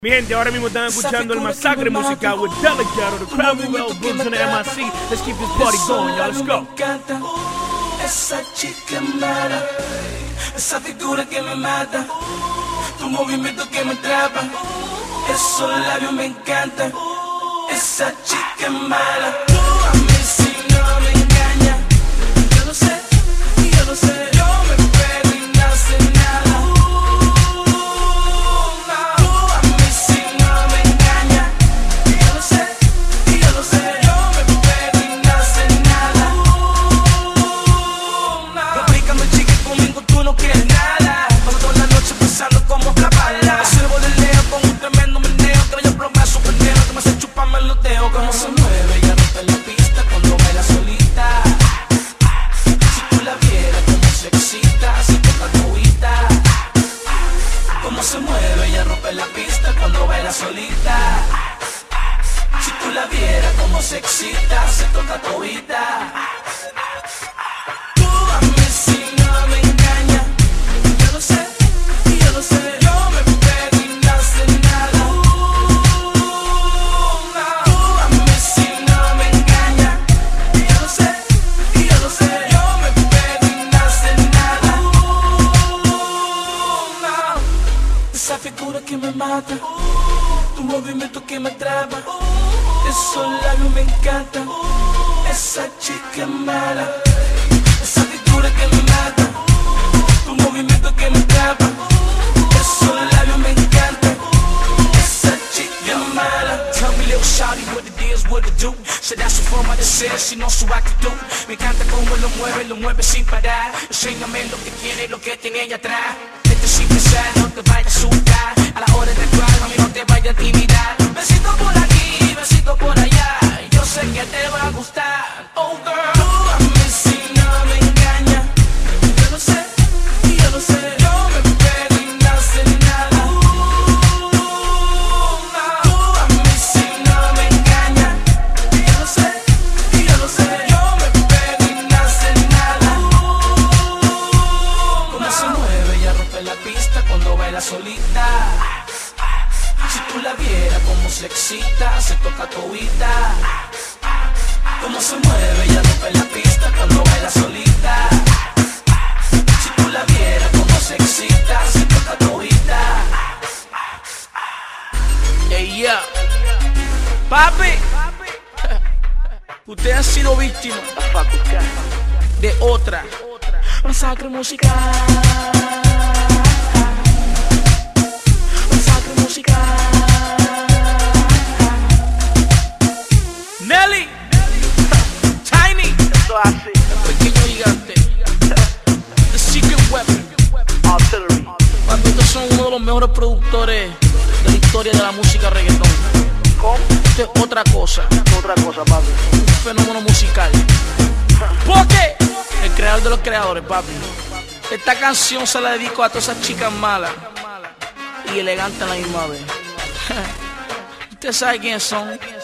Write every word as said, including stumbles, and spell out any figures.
Mi gente, ahora mismo están escuchando el Masacre Musical with Delicado, the crowd well, Brooks and the M I C. Let's keep this party going, y'all. Let's go. Esa chica mala, esa figura que me mata, tu movimiento que me atrapa, esos labios me encantan. Esa chica mala, tú a mí si no me engañas. Yo lo sé, yo lo sé, yo me pego y no hace nada. Cómo se mueve, ella rompe la pista cuando baila solita. Si tú la vieras como se excita, se toca todita. Cómo se mueve, ella rompe la pista cuando baila solita. Si tú la vieras como se excita, se toca todita. Tú a mí si no me engañas, yo lo sé, yo lo sé. Esa figura que me mata, tu movimiento que me atrapa, esos labios me encantan. Esa chica mala, esa figura que me mata, tu movimiento que me atrapa, esos labios me encantan. Esa chica mala. Tell me little shawty what it is, what it do. Se da su forma de ser, sino su actitud. Me encanta cómo lo mueve, lo mueve sin parar. Enséñame lo que tiene, lo que tiene ella atrás. Sin pensar, no te vayas a asustar. A la hora de actuar, mami, no te vayas a intimidar. Besito por aquí, besito por allá. Yo sé que te va a gustar. Oh girl, tú a mí si no me engañas. Yo lo sé, yo lo sé. Yo me pego y no hace nada. Tú a mí si no me engañas. Yo lo sé, yo lo sé. Yo me pego y no hace nada. Cómo se mueve, ella rompe la pista cuando baila solita. Si tú la vieras como se excita, se toca todita. Cómo se mueve, ella rompe la pista cuando baila solita. Si tú la vieras como se excita, se toca todita. Hey, yeah. Papi, usted ha sido víctima de otra masacre musical. Nelly, Tiny, Eso es así. pequeño gigante, The Secret Weapon, Artillery. Papi, estos son uno de los mejores productores de la historia de la música reggaetón. ¿Cómo? Esto es otra cosa, Otra cosa, papi. un fenómeno musical. ¿Por qué? El creador de los creadores, papi. Esta canción se la dedico a todas esas chicas malas y elegantes a la misma vez. Usted sabe quiénes son.